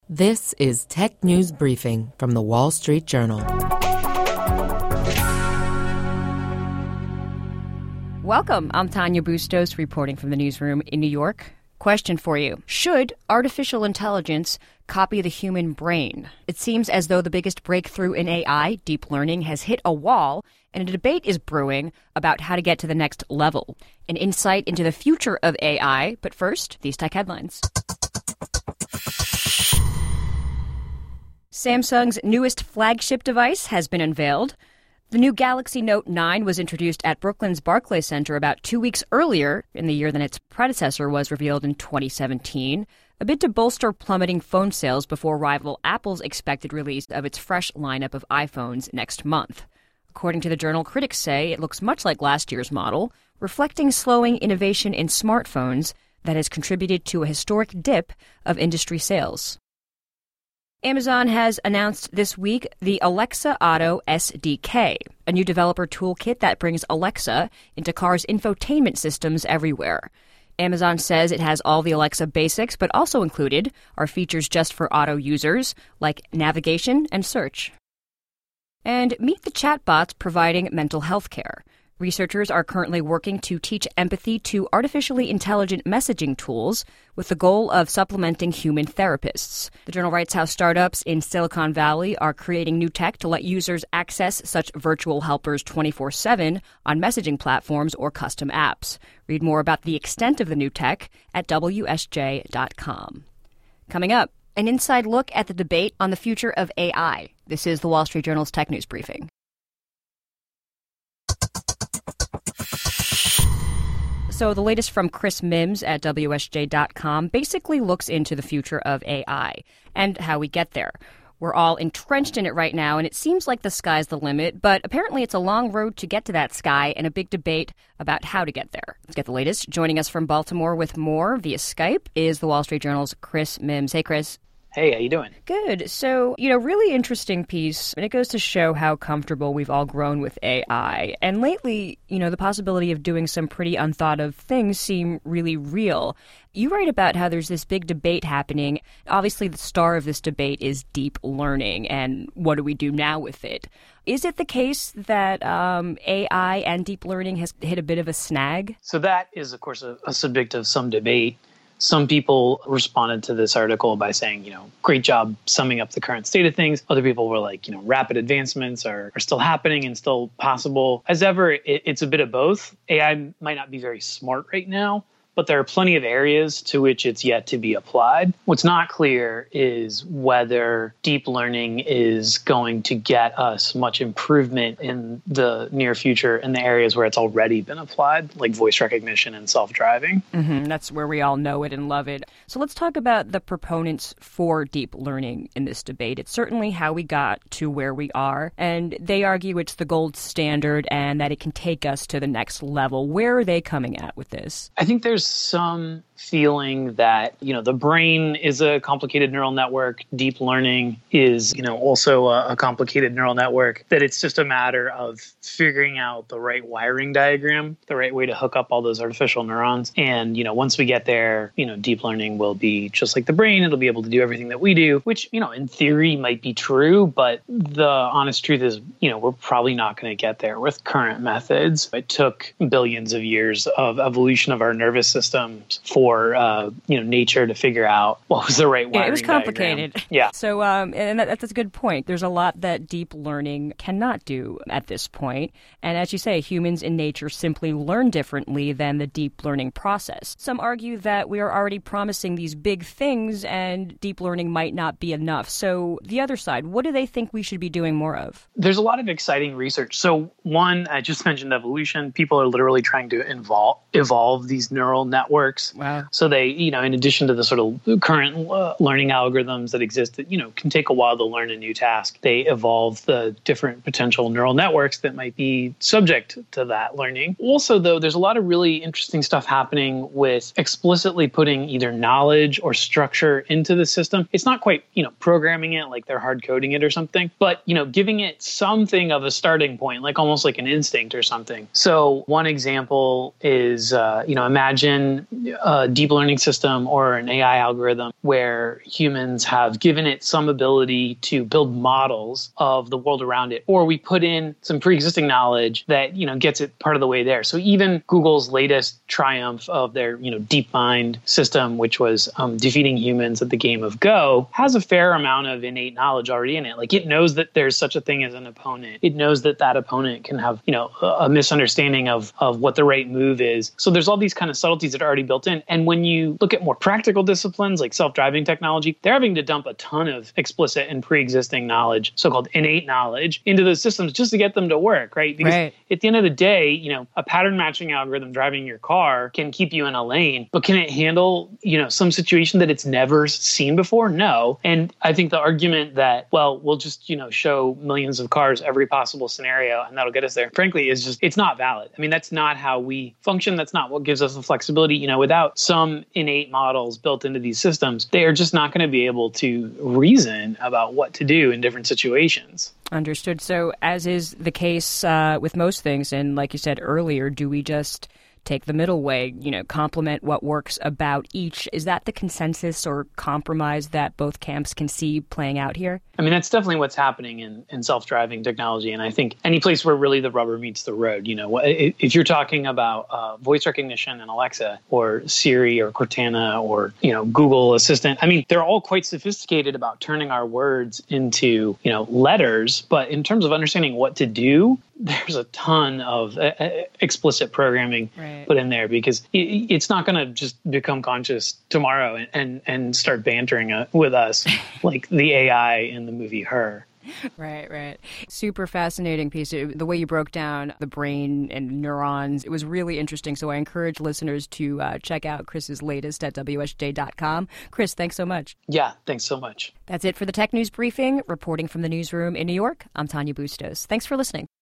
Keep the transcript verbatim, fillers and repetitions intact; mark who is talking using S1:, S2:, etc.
S1: This is Tech News Briefing from The Wall Street Journal.
S2: Welcome. I'm Tanya Bustos, reporting from the newsroom in New York. Question for you. Should artificial intelligence copy the human brain? It seems as though the biggest breakthrough in A I, deep learning, has hit a wall, and a debate is brewing about how to get to the next level. An insight into the future of A I, but first, these tech headlines. Samsung's newest flagship device has been unveiled. The new Galaxy Note nine was introduced at Brooklyn's Barclays Center about two weeks earlier in the year than its predecessor was revealed in twenty seventeen, a bit to bolster plummeting phone sales before rival Apple's expected release of its fresh lineup of iPhones next month. According to the journal, critics say it looks much like last year's model, reflecting slowing innovation in smartphones that has contributed to a historic dip of industry sales. Amazon has announced this week the Alexa Auto S D K, a new developer toolkit that brings Alexa into cars' infotainment systems everywhere. Amazon says it has all the Alexa basics, but also included are features just for auto users, like navigation and search. And meet the chatbots providing mental health care. Researchers are currently working to teach empathy to artificially intelligent messaging tools with the goal of supplementing human therapists. The journal writes how startups in Silicon Valley are creating new tech to let users access such virtual helpers twenty-four seven on messaging platforms or custom apps. Read more about the extent of the new tech at W S J dot com. Coming up, an inside look at the debate on the future of A I. This is the Wall Street Journal's Tech News Briefing. So the latest from Chris Mims at W S J dot com basically looks into the future of A I and how we get there. We're all entrenched in it right now, and it seems like the sky's the limit, but apparently it's a long road to get to that sky and a big debate about how to get there. Let's get the latest. Joining us from Baltimore with more via Skype is the Wall Street Journal's Chris Mims. Hey, Chris.
S3: Hey, how you doing?
S2: Good. So, you know, really interesting piece, and it goes to show how comfortable we've all grown with A I. And lately, you know, the possibility of doing some pretty unthought of things seem really real. You write about how there's this big debate happening. Obviously, the star of this debate is deep learning, and what do we do now with it? Is it the case that um, A I and deep learning has hit a bit of a snag?
S3: So that is, of course, a, a subject of some debate. Some people responded to this article by saying, you know, great job summing up the current state of things. Other people were like, you know, rapid advancements are, are still happening and still possible. As ever, it, it's a bit of both. A I might not be very smart right now, but there are plenty of areas to which it's yet to be applied. What's not clear is whether deep learning is going to get us much improvement in the near future in the areas where it's already been applied, like voice recognition and self-driving.
S2: Mm-hmm. That's where we all know it and love it. So let's talk about the proponents for deep learning in this debate. It's certainly how we got to where we are, and they argue it's the gold standard and that it can take us to the next level. Where are they coming at with this?
S3: I think there's some feeling that, you know, the brain is a complicated neural network. Deep learning is, you know, also a, a complicated neural network, that it's just a matter of figuring out the right wiring diagram, the right way to hook up all those artificial neurons. And, you know, once we get there, you know, deep learning will be just like the brain. It'll be able to do everything that we do, which, you know, in theory might be true. But the honest truth is, you know, we're probably not going to get there with current methods. It took billions of years of evolution of our nervous systems for For uh, you know, nature to figure out what was the right wiring.
S2: Yeah, it was complicated.
S3: Diagram. Yeah.
S2: So, um, and that, that's a good point. There's a lot that deep learning cannot do at this point. And as you say, humans in nature simply learn differently than the deep learning process. Some argue that we are already promising these big things and deep learning might not be enough. So the other side, what do they think we should be doing more of?
S3: There's a lot of exciting research. So one, I just mentioned evolution. People are literally trying to involve, evolve these neural networks.
S2: Wow.
S3: So they, you know, in addition to the sort of current uh, learning algorithms that exist that, you know, can take a while to learn a new task, they evolve the different potential neural networks that might be subject to that learning. Also, though, there's a lot of really interesting stuff happening with explicitly putting either knowledge or structure into the system. It's not quite, you know, programming it like they're hard coding it or something, but, you know, giving it something of a starting point, like almost like an instinct or something. So one example is, uh, you know, imagine taken a deep learning system or an A I algorithm where humans have given it some ability to build models of the world around it, or we put in some pre-existing knowledge that, you know, gets it part of the way there. So even Google's latest triumph of their, you know, DeepMind system, which was um, defeating humans at the game of Go, has a fair amount of innate knowledge already in it. Like, it knows that there's such a thing as an opponent. It knows that that opponent can have, you know, a misunderstanding of, of what the right move is. So there's all these kind of subtleties that are already built in. And when you look at more practical disciplines like self-driving technology, they're having to dump a ton of explicit and pre-existing knowledge, so-called innate knowledge, into those systems just to get them to work, right? Because
S2: right.
S3: at the end of the day, you know, a pattern matching algorithm driving your car can keep you in a lane, but can it handle, you know, some situation that it's never seen before? No. And I think the argument that, well, we'll just, you know, show millions of cars every possible scenario and that'll get us there, frankly, is just, it's not valid. I mean, that's not how we function. That's not what gives us the flexibility. You know, without some innate models built into these systems, they are just not going to be able to reason about what to do in different situations.
S2: Understood. So as is the case uh, with most things, and like you said earlier, do we just take the middle way, you know, complement what works about each? Is that the consensus or compromise that both camps can see playing out here?
S3: I mean, that's definitely what's happening in, in self-driving technology. And I think any place where really the rubber meets the road, you know, if you're talking about uh, voice recognition and Alexa or Siri or Cortana or, you know, Google Assistant, I mean, they're all quite sophisticated about turning our words into, you know, letters. But in terms of understanding what to do, there's a ton of uh, explicit programming right. put in there, because it, it's not going to just become conscious tomorrow and, and, and start bantering uh, with us like the A I in the movie Her.
S2: Right, right. Super fascinating piece. The way you broke down the brain and neurons, it was really interesting. So I encourage listeners to uh, check out Chris's latest at W S J dot com. Chris, thanks so much.
S3: Yeah, thanks so much.
S2: That's it for the Tech News Briefing. Reporting from the newsroom in New York, I'm Tanya Bustos. Thanks for listening.